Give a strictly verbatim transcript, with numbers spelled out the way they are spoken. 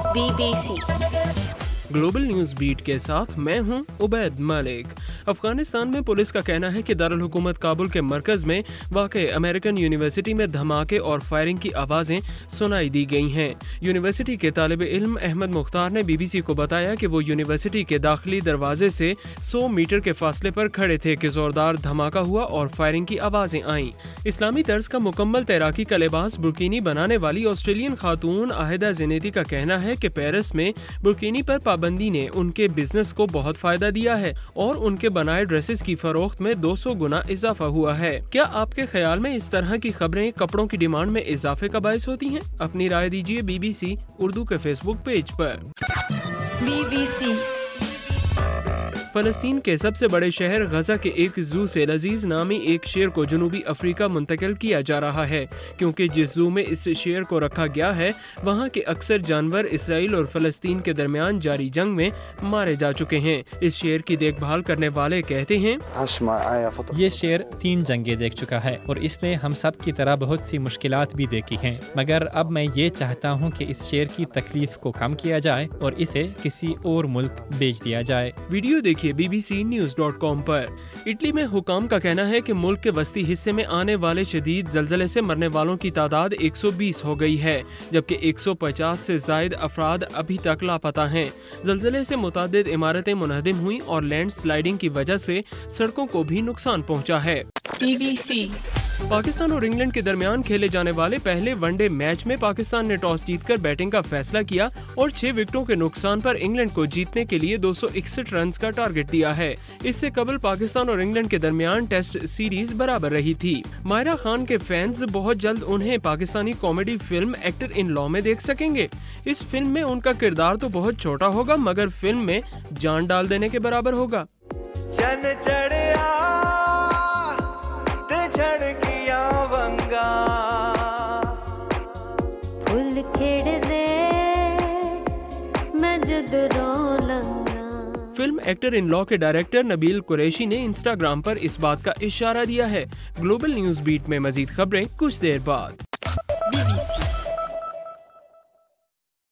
Be B C global news beat کے ساتھ میں ہوں عبید ملک۔ افغانستان میں پولیس کا کہنا ہے کہ دارالحکومت کابل کے مرکز میں واقع امریکن یونیورسٹی میں دھماکے اور فائرنگ کی آوازیں سنائی دی گئی ہیں۔ یونیورسٹی کے طالب علم احمد مختار نے بی بی سی کو بتایا کہ وہ یونیورسٹی کے داخلی دروازے سے سو میٹر کے فاصلے پر کھڑے تھے کہ زوردار دھماکہ ہوا اور فائرنگ کی آوازیں آئیں۔ اسلامی طرز کا مکمل تیراکی کا لباس برکینی بنانے والی آسٹریلین خاتون آہدہ زینیتی کا کہنا ہے کہ پیرس میں برکینی پر پابندی نے ان کے بزنس کو بہت فائدہ دیا ہے اور ان کے بنائے ڈریسز کی فروخت میں دو سو گنا اضافہ ہوا ہے۔ کیا آپ کے خیال میں اس طرح کی خبریں کپڑوں کی ڈیمانڈ میں اضافے کا باعث ہوتی ہیں؟ اپنی رائے دیجیے بی بی سی اردو کے فیس بک پیج پر۔ بی بی سی فلسطین کے سب سے بڑے شہر غزہ کے ایک زو سے لذیذ نامی ایک شیر کو جنوبی افریقہ منتقل کیا جا رہا ہے، کیونکہ جس زو میں اس شیر کو رکھا گیا ہے وہاں کے اکثر جانور اسرائیل اور فلسطین کے درمیان جاری جنگ میں مارے جا چکے ہیں۔ اس شیر کی دیکھ بھال کرنے والے کہتے ہیں یہ شیر تین جنگیں دیکھ چکا ہے اور اس نے ہم سب کی طرح بہت سی مشکلات بھی دیکھی ہیں، مگر اب میں یہ چاہتا ہوں کہ اس شیر کی تکلیف کو کم کیا جائے اور اسے کسی اور ملک بیچ دیا جائے۔ ویڈیو دیکھیے B B C news dot com پر۔ اٹلی میں حکام کا کہنا ہے کہ ملک کے وسطی حصے میں آنے والے شدید زلزلے سے مرنے والوں کی تعداد ایک سو بیس ہو گئی ہے، جبکہ ایک سو پچاس سے زائد افراد ابھی تک لاپتہ ہیں۔ زلزلے سے متعدد عمارتیں منہدم ہوئیں اور لینڈ سلائیڈنگ کی وجہ سے سڑکوں کو بھی نقصان پہنچا ہے۔ بی بی سی پاکستان اور انگلینڈ کے درمیان کھیلے جانے والے پہلے ون ڈے میچ میں پاکستان نے ٹاس جیت کر بیٹنگ کا فیصلہ کیا اور چھ وکٹوں کے نقصان پر انگلینڈ کو جیتنے کے لیے دو سو اکسٹھ رنز کا ٹارگٹ دیا ہے۔ اس سے قبل پاکستان اور انگلینڈ کے درمیان ٹیسٹ سیریز برابر رہی تھی۔ ماہرہ خان کے فینز بہت جلد انہیں پاکستانی کامیڈی فلم ایکٹر ان لا میں دیکھ سکیں گے۔ اس فلم میں ان کا کردار تو بہت چھوٹا ہوگا مگر فلم میں جان ڈال دینے کے برابر ہوگا۔ چن چڑھیا تے جھڑکیاں ونگا پھول کھیڑ دے میں جد رو لنگا۔ فلم ایکٹر ان لا کے ڈائریکٹر نبیل قریشی نے انسٹاگرام پر اس بات کا اشارہ دیا ہے۔ گلوبل نیوز بیٹ میں مزید خبریں کچھ دیر بعد۔ Be B C